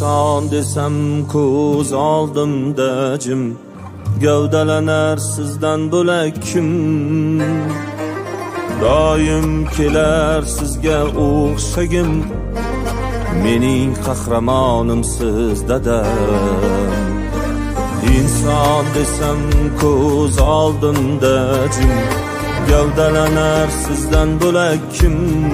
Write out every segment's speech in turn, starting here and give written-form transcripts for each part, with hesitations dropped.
İnson desam ko'z oldimda jim, gavdalanar sizdan bo'lak kim? Doim kelar sizga o'xshagim, mening qahramonim siz dadam. İnson desam ko'z oldimda jim, gavdalanar sizdan bo'lak kim?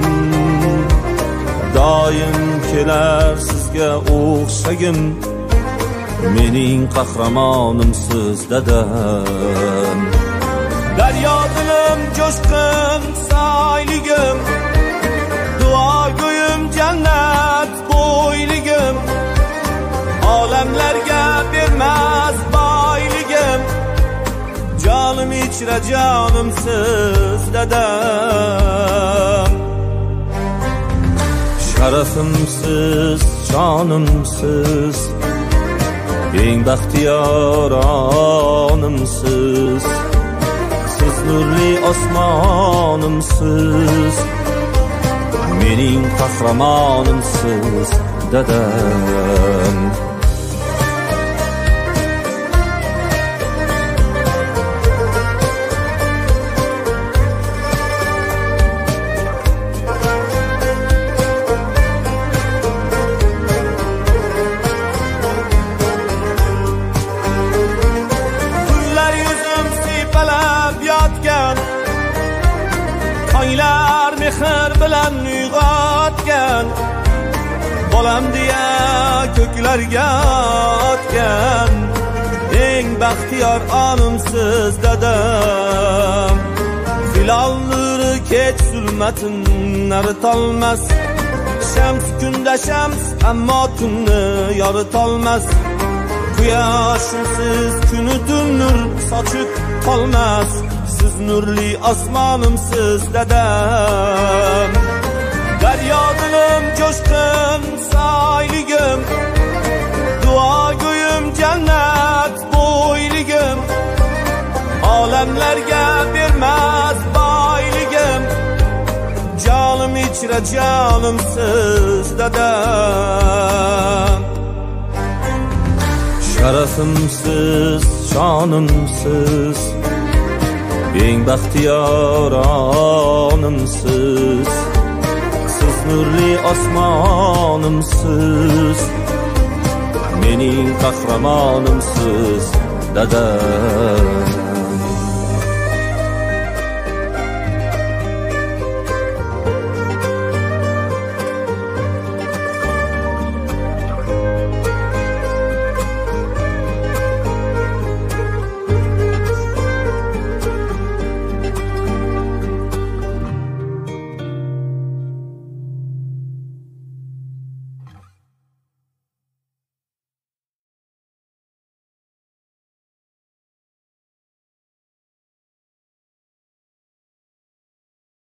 Doim kelar sizga o'xshagim, mening qahramonim siz dadam. Daryo dilim jo'shqin soyligim, duo go'yim jannat bo'yligim, olamlarga bermas boyligim, jonim ichra jonim siz dadam. Sharafimsiz, shonimsiz, eng baxtiyor onimsiz, siz nurli osmonimsiz, mening qahramonimsiz dadam. Aylar mehr bilan uyg'otgan, bolam deya ko'klarga otgan, eng baxtiyor onimsiz dadam. Hilol nuri kech zulmatin aritolmas, shams kunda shams ammo tunni yoritolmas, quyoshimsiz kuni nur sochib qolmas, siz nurli osmonimsiz dadam. Daryo dilim jo'shqin soyligim, duo go'yim jannat bo'yligim, olamlarga bermas boyligim, jonim ichra jonimsiz dadam. Sharafimsiz, shonimsiz, eng baxtiyor onimsiz, siz nurli osmonimsiz, mening qahramonimsiz dadam.